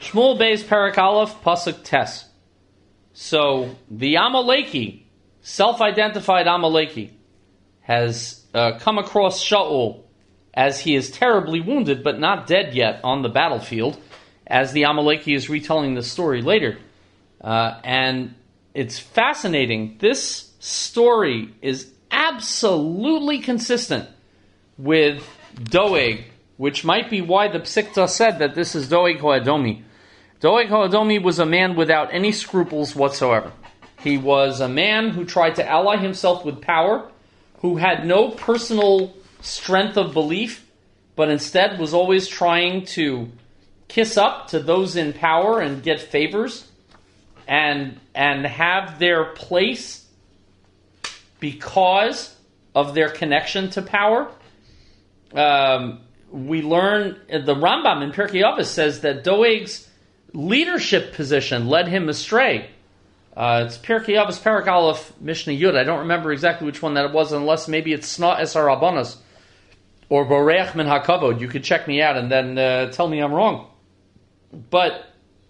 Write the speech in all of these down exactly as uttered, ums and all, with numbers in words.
Shmuel Beis Perek Aleph Pasuk Tes. So the Amaleki, self-identified Amaleki, has uh, come across Shaul as he is terribly wounded but not dead yet on the battlefield, as the Amaleki is retelling the story later. Uh, and it's fascinating. This story is absolutely consistent with Doeg, which might be why the Psikta said that this is Doeg Hoadomi. Doeg Hoadomi was a man without any scruples whatsoever. He was a man who tried to ally himself with power, who had no personal strength of belief, but instead was always trying to kiss up to those in power and get favors and and have their place because of their connection to power. Um, we learn, the Rambam in Pirkei Avos says that Doeg's leadership position led him astray. Uh, it's Pirkei Avos, Perek Aleph, Mishnah Yud. I don't remember exactly which one that it was, unless maybe it's Sna Es HaRabbanos or Boreach Min HaKavod. You could check me out and then uh, tell me I'm wrong. But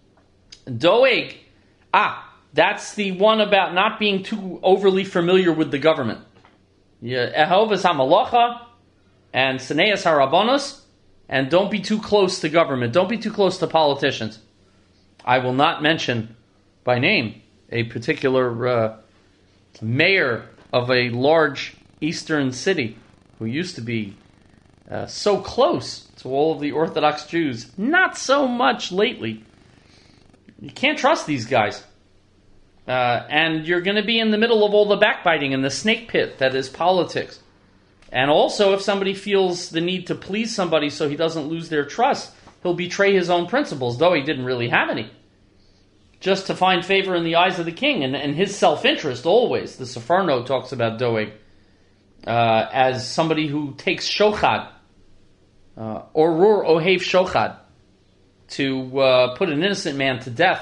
Doeg, ah, that's the one about not being too overly familiar with the government. Ehovas HaMalacha and Sneas HaRabbanos, and don't be too close to government. Don't be too close to politicians. I will not mention by name a particular uh, mayor of a large eastern city who used to be uh, so close to all of the Orthodox Jews. Not so much lately. You can't trust these guys. Uh, and you're going to be in the middle of all the backbiting and the snake pit that is politics. And also, if somebody feels the need to please somebody so he doesn't lose their trust, he'll betray his own principles, though he didn't really have any, just to find favor in the eyes of the king and, and his self-interest always. The Sefarno talks about Doeg uh, as somebody who takes shochad, uh, orur ohev shochad, to uh, put an innocent man to death.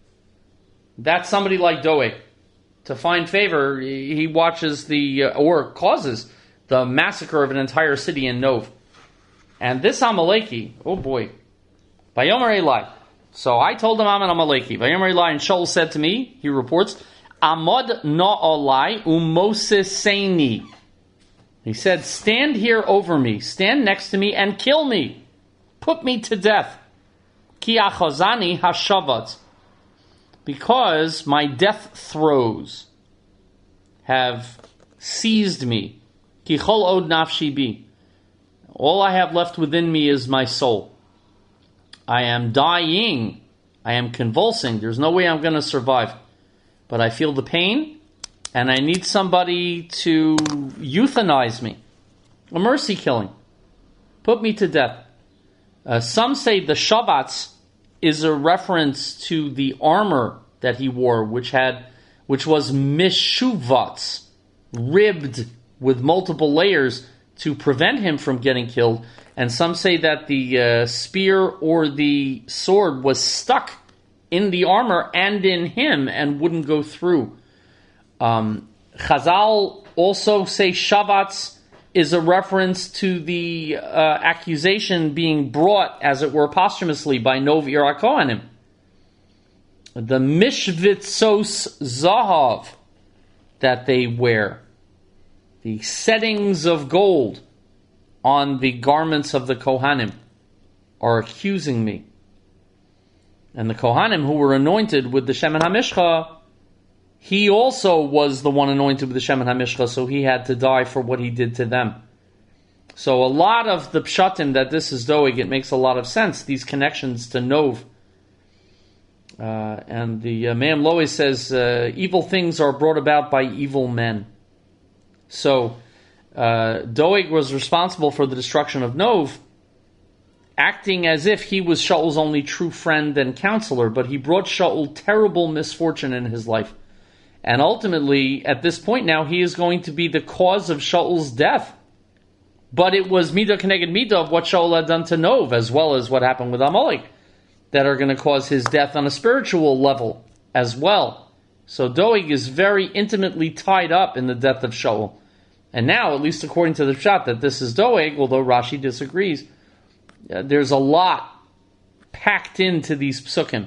That's somebody like Doeg. To find favor, he watches the, uh, or causes the massacre of an entire city in Nov. And this Amaleki, oh boy, Vayomer Eli. So I told him I'm an Amaleki. Vayomer Eli, and Shaul said to me, he reports, Amod na'olai umoseseni. He said, stand here over me, stand next to me, and kill me. Put me to death. Ki achazani hashavat. Because my death throes have seized me. Ki chol od nafshi bi. All I have left within me is my soul. I am dying. I am convulsing. There's no way I'm going to survive. But I feel the pain, and I need somebody to euthanize me. A mercy killing. Put me to death. Uh, some say the Shabbatz is a reference to the armor that he wore, which had, which was mishuvatz, ribbed with multiple layers to prevent him from getting killed. And some say that the uh, spear or the sword was stuck in the armor and in him and wouldn't go through. Um, Chazal also say Shabbatz is a reference to the uh, accusation being brought, as it were, posthumously by Nov Ir HaKohanim. The mishvitzos zahav that they wear, the settings of gold on the garments of the Kohanim, are accusing me. And the Kohanim who were anointed with the Shemen HaMishcha, he also was the one anointed with the Shemen HaMishcha, so he had to die for what he did to them. So a lot of the pshatim that this is Doeg, it makes a lot of sense, these connections to Nov. Uh, and the uh, Me'am Lois says, uh, evil things are brought about by evil men. So uh, Doeg was responsible for the destruction of Nov, acting as if he was Shaul's only true friend and counselor, but he brought Shaul terrible misfortune in his life. And ultimately, at this point now, he is going to be the cause of Shaul's death. But it was Midah Keneged Midah of what Shaul had done to Nov, as well as what happened with Amalek, that are going to cause his death on a spiritual level as well. So Doeg is very intimately tied up in the death of Shaul. And now, at least according to the Pshat, that this is Doeg, although Rashi disagrees, uh, there's a lot packed into these psukim.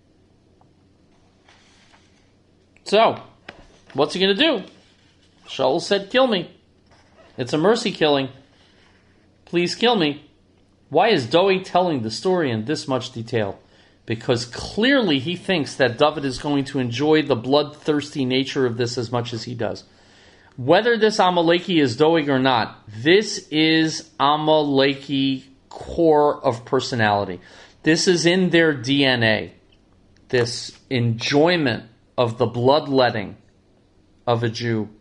So, what's he going to do? Shaul said, kill me. It's a mercy killing. Please kill me. Why is Doeg telling the story in this much detail? Because clearly he thinks that David is going to enjoy the bloodthirsty nature of this as much as he does. Whether this Amaleki is Doeg or not, this is Amaleki core of personality. This is in their D N A. This enjoyment of the bloodletting of a Jew.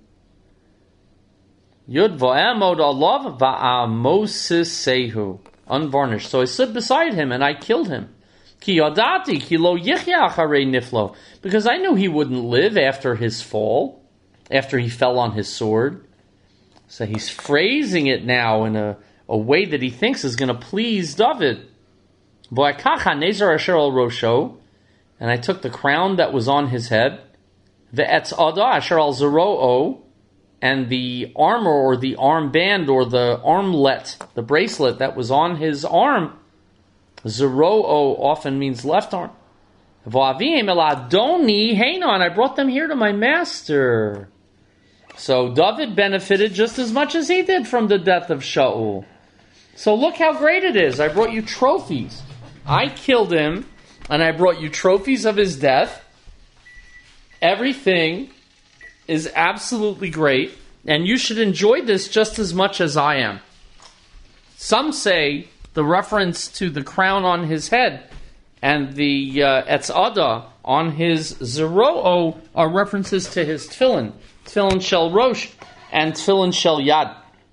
Yud va'amod alav va'amosisehu. Unvarnished. So I stood beside him and I killed him. Ki yadati ki lo yichya acharei niflo. Because I knew he wouldn't live after his fall, after he fell on his sword. So he's phrasing it now in a, a way that he thinks is going to please David. V'akacha nezer asher al rosho. And I took the crown that was on his head. Ve'etz ada asher al zero'o. And the armor or the armband or the armlet, the bracelet that was on his arm, Zero'o often means left arm. V'avim el adoni heinon, I brought them here to my master. So David benefited just as much as he did from the death of Shaul. So look how great it is. I brought you trophies. I killed him, and I brought you trophies of his death. Everything is absolutely great, and you should enjoy this just as much as I am. Some say the reference to the crown on his head and the uh, etzada on his zero'o are references to his tefillin, tefillin shel rosh and tefillin shel yad.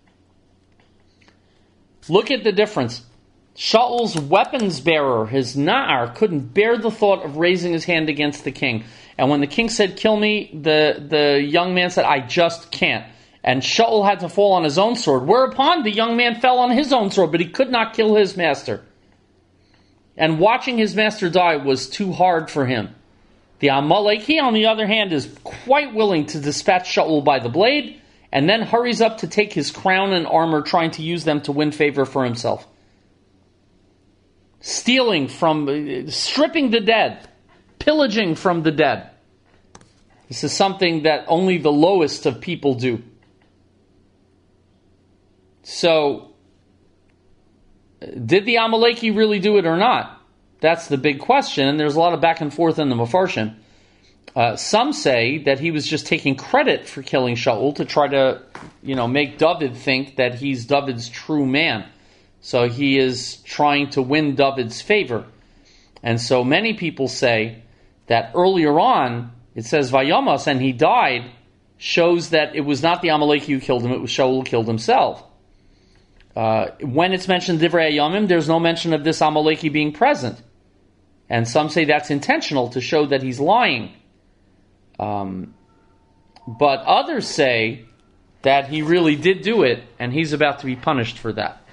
Look at the difference. Shaul's weapons bearer, his na'ar, couldn't bear the thought of raising his hand against the king. And when the king said, kill me, the, the young man said, I just can't. And Shaul had to fall on his own sword. Whereupon the young man fell on his own sword, but he could not kill his master. And watching his master die was too hard for him. The Amaleki, on the other hand, is quite willing to dispatch Shaul by the blade, and then hurries up to take his crown and armor, trying to use them to win favor for himself. Stealing from, stripping the dead, pillaging from the dead. This is something that only the lowest of people do. So, did the Amaleki really do it or not? That's the big question, and there's a lot of back and forth in the Mefarshim. Uh, some say that he was just taking credit for killing Shaul to try to, you know, make David think that he's David's true man. So he is trying to win David's favor. And so many people say that earlier on, it says Vayamas, and he died, shows that it was not the Amaleki who killed him, it was Shaul who killed himself. Uh, when it's mentioned Divrei Yamim, there's no mention of this Amaleki being present. And some say that's intentional to show that he's lying. Um, but others say that he really did do it, and he's about to be punished for that.